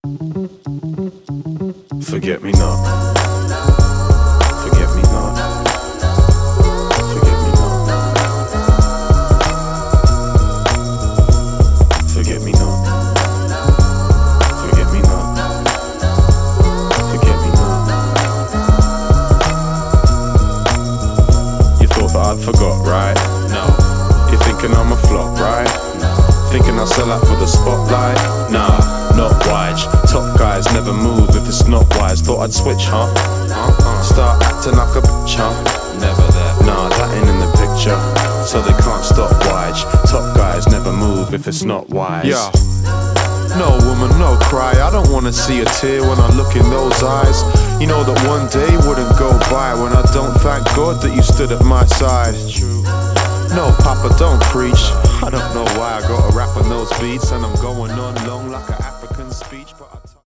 Forget me not. Forget me not. Forget me not. Forget me not. Forget me not. Forget me not. You thought that I'd forgot, right? No. You're thinking I'm a flop, right? No. Thinking I'll sell out for the spotlight? Nah, not wise. Top guys never move if it's not wise. Thought I'd switch, huh? Start acting like a bitch, huh? Never there. Nah, that ain't in the picture, so they can't stop wise. Top guys never move if it's not wise. Yeah. No woman, no cry. I don't wanna see a tear when I look in those eyes. You know that one day wouldn't go by when I don't thank God that you stood at my side. No, Papa, don't preach. I don't know why I gotta rap on those beats, and I'm going on long like an African speech, but